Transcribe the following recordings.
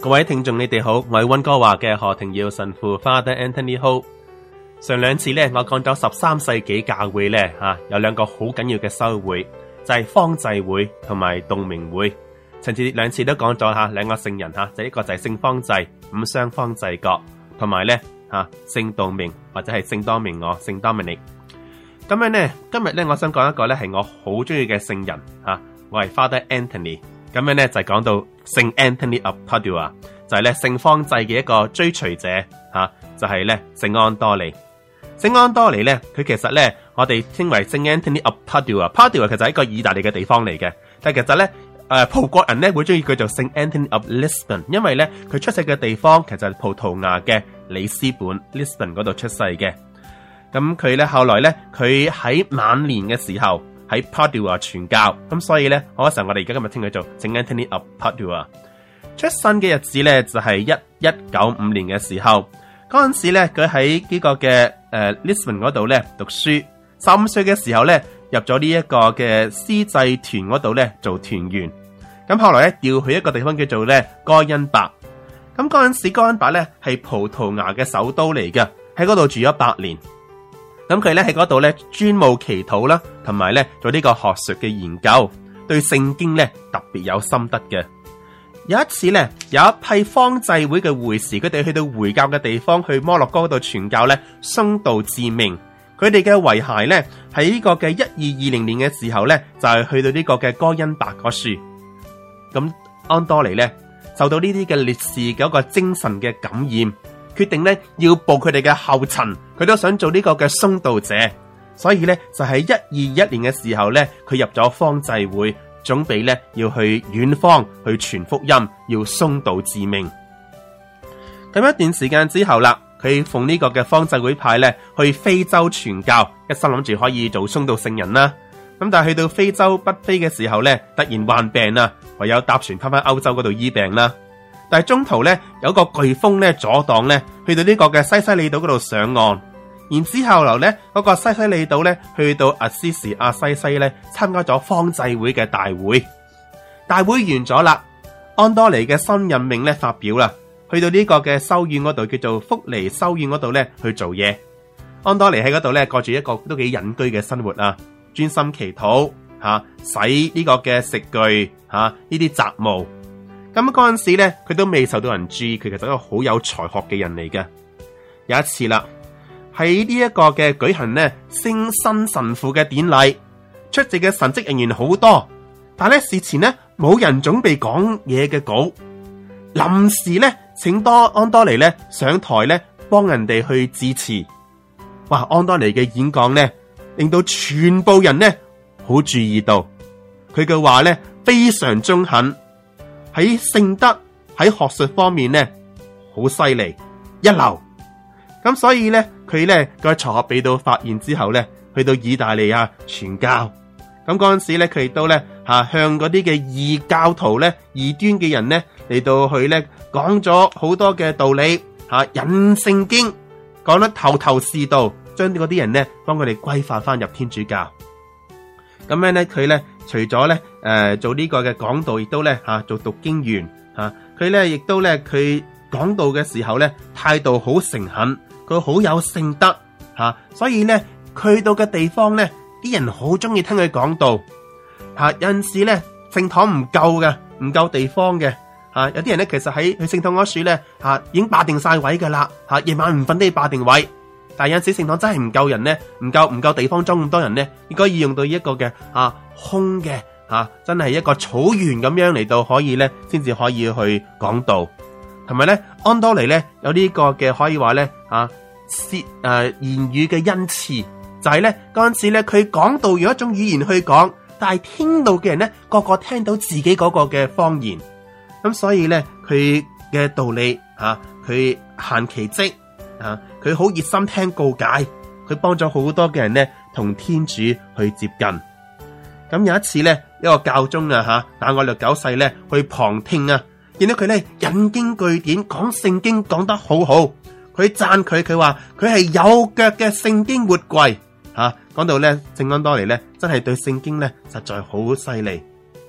各位聽眾你哋好，我係溫哥華嘅何庭耀神父 Father Anthony Ho。上兩次咧，我講咗13世紀教會咧有兩個好緊要嘅修會，就係方濟會同埋道明會。上次兩次都講咗兩個聖人就一個就係聖方濟五雙方濟各，同埋咧聖道明或者係聖多明我聖 Dominic。咁樣咧，今日咧我想講一個咧係我好中意嘅聖人我係 Father Anthony。咁樣咧就係講到聖 Anthony of Padua， 就係咧聖方濟嘅一個追隨者就係咧聖安多尼。聖安多尼咧，佢其實咧我哋稱為聖 Anthony of Padua。Padua 其實係一個意大利嘅地方嚟嘅，但係其實咧葡國人咧會中意佢做聖 Anthony of Lisbon， 因為咧佢出世嘅地方其實係葡萄牙嘅里斯本 Lisbon 嗰度出世嘅。咁佢咧後來咧佢喺晚年嘅時候喺 Padua 傳教，咁所以咧我哋而家今日稱佢做聖 Anthony of Padua。出生嘅日子咧就係1195年嘅時候，嗰陣時咧佢喺呢個嘅Lisbon 嗰度咧讀書，15歲嘅時候咧入咗呢一個嘅司祭團嗰度咧做團員，咁後來咧調去一個地方叫做咧哥恩伯。咁嗰陣時哥恩伯咧係葡萄牙嘅首都嚟嘅，喺嗰度住咗8年。咁佢咧喺嗰度咧專務祈禱啦，同埋咧做呢個學術嘅研究，對聖經咧特別有心得嘅。有一次咧，有一批方濟會嘅會士，佢哋去到回教嘅地方，去摩洛哥嗰度傳教咧，殉道致命。佢哋嘅遺骸咧喺呢個嘅1220年嘅時候咧，就係去到呢個嘅哥恩伯嗰處。咁安多尼咧受到呢啲嘅烈士嘅一個精神嘅感染，決定咧要步佢哋嘅後塵，佢都想做呢個嘅殉道者，所以咧就喺121年嘅時候咧，佢入咗方濟會，準備咧要去遠方去傳福音，要殉道致命。咁一段時間之後啦，佢奉呢個嘅方濟會派咧去非洲傳教，一心諗住可以做殉道聖人啦。咁但係去到非洲北非嘅時候咧，突然患病啦，唯有搭船翻歐洲嗰度醫病啦。但係中途咧有個颶風咧阻擋咧，去到呢個嘅西西里島嗰度上岸，然之後來咧嗰個西西里島咧去到阿西西咧參加咗方濟會嘅大會。大會完咗啦，安多尼嘅新任命咧發表啦，去到呢個嘅修院嗰度叫做福尼修院嗰度咧去做嘢。安多尼喺嗰度咧過住一個都幾隱居嘅生活啊，專心祈禱洗呢個嘅食具呢啲雜務。咁嗰陣時咧，佢都未受到人注意，佢其實係一個好有才學嘅人嚟嘅。有一次啦，喺呢一個嘅舉行咧升新神父嘅典禮，出席嘅神職人員好多，但係咧事前咧冇人準備講嘢嘅稿，臨時咧請安多尼咧上台咧幫人哋去致辭。哇！安多尼嘅演講咧，令到全部人咧好注意到佢嘅話咧，非常中肯。喺聖德喺學術方面咧好犀利一流，咁所以咧佢咧個才學被到發現之後咧，去到意大利傳教。咁嗰陣時咧佢亦都咧向嗰啲嘅異教徒咧異端嘅人咧嚟到去咧講咗好多嘅道理引聖經講得頭頭是道，將嗰啲人咧幫佢哋歸化翻入天主教。咁樣咧佢咧除咗咧做呢個嘅講道，亦都咧做讀經員佢咧亦都咧佢講道嘅時候咧態度好誠懇，佢好有聖德所以咧去到嘅地方咧啲人好中意聽佢講道有陣時咧聖堂唔夠嘅，唔夠地方嘅有啲人咧其實喺去聖堂嗰處咧已經霸定晒位噶啦夜晚唔瞓都要霸定位。但係有陣時聖堂真係唔夠人咧，唔夠地方裝咁多人咧，應該要用到一個嘅空嘅真係一個草原咁樣嚟到可以咧，先至可以去講道。同埋咧，安多尼咧有呢個嘅可以話咧言語嘅恩賜，就係咧嗰陣時咧佢講道用一種語言去講，但係聽到嘅人咧個個聽到自己嗰個嘅方言，咁所以咧佢嘅道理佢行奇蹟佢好熱心聽告解，佢幫咗好多嘅人咧同天主去接近。咁有一次咧，一個教宗但我略九世咧去旁聽見到佢咧引經據典講聖經講得好好，佢讚佢話佢係有腳嘅聖經活櫃講到咧聖安多尼咧真係對聖經咧實在好犀利。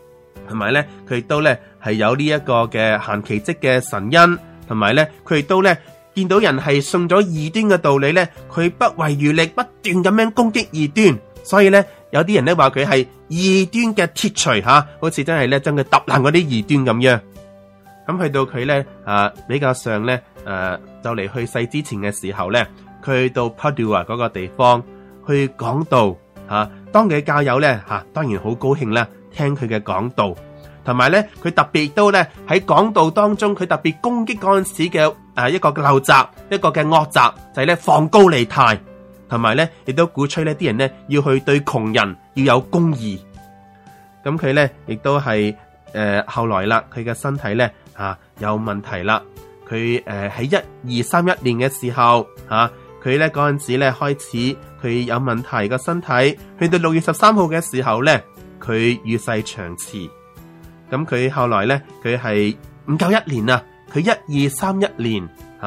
同埋咧佢亦都咧係有呢一個嘅行奇蹟嘅神恩，同埋咧佢亦都咧見到人係信咗異端嘅道理咧，佢不遺餘力不斷咁樣攻擊異端，所以咧有啲人咧話佢係異端嘅鐵錘吓，好似真係咧將佢揼爛嗰啲異端咁樣。咁去到佢咧比較上咧就嚟去世之前嘅時候咧，佢去到 Padua 嗰個地方去講道吓，當佢嘅教友咧當然好高興啦，聽佢嘅講道，同埋咧佢特別都咧喺講道當中，佢特別攻擊嗰陣時嘅一個陋習，一個嘅惡習，就係咧放高利貸，同埋咧亦都鼓吹呢啲人咧要去對窮人要有公義。咁佢咧亦都係後來啦，佢嘅身體咧有問題啦。佢喺1231年嘅時候佢咧嗰陣時咧開始佢有問題個身體，去到6月13號嘅時候咧，佢與世長辭。咁佢後來咧佢係唔夠1年啊，佢1231年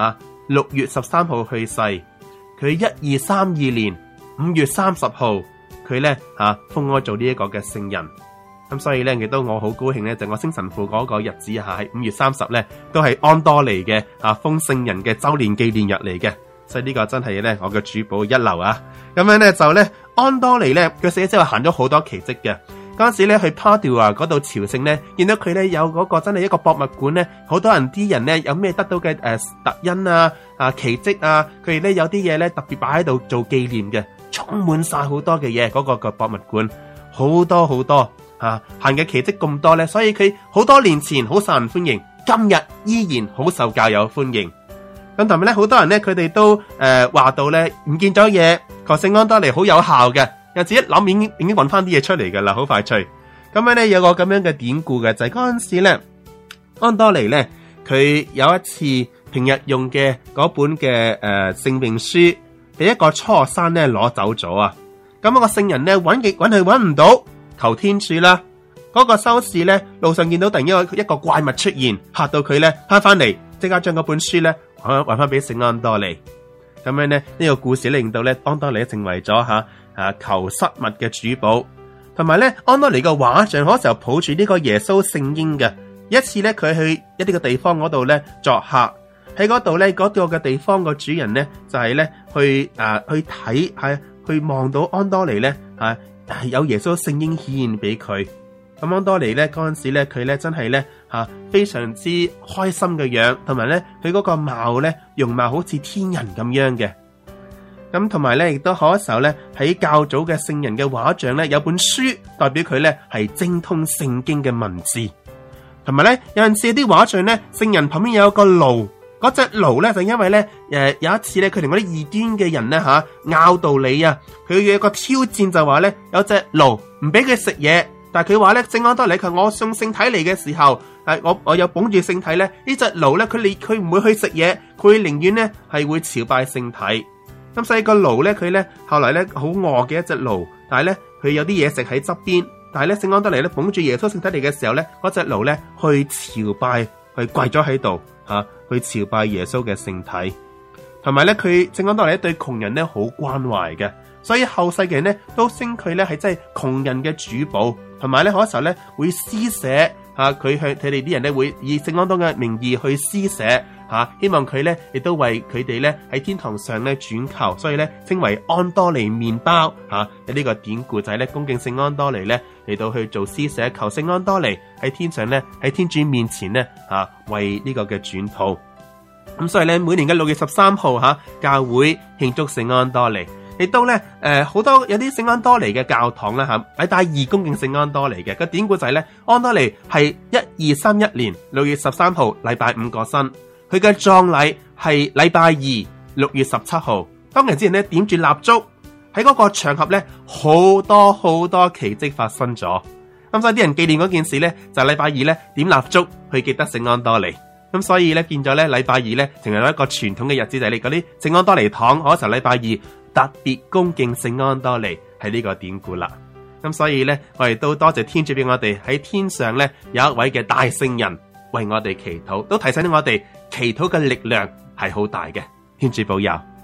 6月13號去世。佢1232年5月30號佢咧封咗做呢一個嘅聖人。咁所以咧亦都我好高興咧，就我升神父嗰個日子喺5月30咧都係安多尼嘅封聖人嘅周年紀念日嚟嘅，所以呢個真係咧我嘅主保一流啊！咁樣咧就咧安多尼咧佢死咗之後行咗好多奇蹟嘅。嗰陣時咧去 Padua 嗰度朝聖咧，見到佢咧有嗰個真係一個博物館咧，好多人啲人咧有咩得到嘅特恩奇蹟佢哋咧有啲嘢咧特別擺喺度做紀念嘅，充滿晒好多嘅嘢。嗰個博物館好多好多行嘅奇蹟咁多咧，所以佢好多年前好受人歡迎，今日依然好受教友歡迎。咁同埋咧，好多人咧佢哋都話到咧唔見咗嘢，求聖安多尼好有效嘅，有自己諗已經揾翻啲嘢出嚟噶啦，好快脆。咁樣咧有個咁樣嘅典故嘅，就係嗰陣時咧安多尼咧佢有一次平日用嘅嗰本嘅聖命書，俾一個初學生咧攞走咗啊！咁個聖人咧揾極揾去揾唔到。求天主啦，嗰個修士咧路上見到突然一個怪物出現，嚇到佢咧翻嚟，即刻將嗰本書咧還翻俾聖安多尼。咁樣咧呢個故事令到咧安多尼成為咗求失物嘅主保。同埋咧安多尼嘅畫像嗰時候抱住呢個耶穌聖嬰嘅。一次咧佢去一啲嘅地方嗰度咧作客，喺嗰度咧嗰個嘅地方個主人咧就係咧去睇去望到安多尼咧有耶穌聖嬰顯現俾佢。咁安多尼咧嗰陣時咧佢咧真係咧非常之開心嘅樣，同埋咧佢嗰個貌咧容貌好似天人咁樣嘅。咁同埋咧亦都嗰時候咧喺較早嘅聖人嘅畫像咧有本書代表佢咧係精通聖經嘅文字。同埋咧有陣時啲畫像咧聖人旁邊有個驢，嗰隻驢咧就因為咧有一次咧佢同嗰啲異端嘅人咧拗道理啊，佢有一個挑戰就話咧有隻驢唔俾佢食嘢，但係佢話咧聖安多尼佢我送聖體嚟嘅時候我有捧住聖體咧，呢隻驢咧佢唔會去食嘢，佢寧願咧係會朝拜聖體。咁所以個驢咧佢咧後來咧好餓嘅一隻驢，但係咧佢有啲嘢食喺側邊，但係咧聖安多尼咧捧住耶穌聖體嚟嘅時候咧，嗰隻驢咧去朝拜，去跪咗喺度去朝拜耶穌嘅聖體。同埋咧佢聖安多尼對窮人咧好關懷嘅，所以後世嘅人咧都稱佢咧係真係窮人嘅主保。同埋咧嗰時候咧會施捨佢向佢哋啲人咧會以聖安多嘅名義去施捨希望佢咧亦都為佢哋咧喺天堂上咧轉求，所以咧稱為安多尼麵包有呢個典故就係咧恭敬聖安多尼咧嚟到去做施捨，求聖安多尼喺天上咧喺天主面前咧為呢個嘅轉禱。咁所以咧每年嘅6月13號教會慶祝聖安多尼，亦都咧好多有啲聖安多尼嘅教堂啦喺大義恭敬聖安多尼嘅。個典故就係咧安多尼係1231年6月13號禮拜五過身，佢嘅葬禮係禮拜二6月17號。當日之前咧點住蠟燭，喺嗰個場合咧好多奇蹟發生咗。咁所以啲人紀念嗰件事咧就係禮拜二咧點蠟燭去記得聖安多尼。咁所以咧見咗咧禮拜二咧成為一個傳統嘅日子，就係你嗰啲聖安多尼堂嗰時候禮拜二特別恭敬聖安多尼係呢個典故啦。咁所以咧我哋都多謝天主俾我哋喺天上咧有一位嘅大聖人為我哋祈禱，都提醒我哋祈禱嘅力量係好大嘅。天主保佑。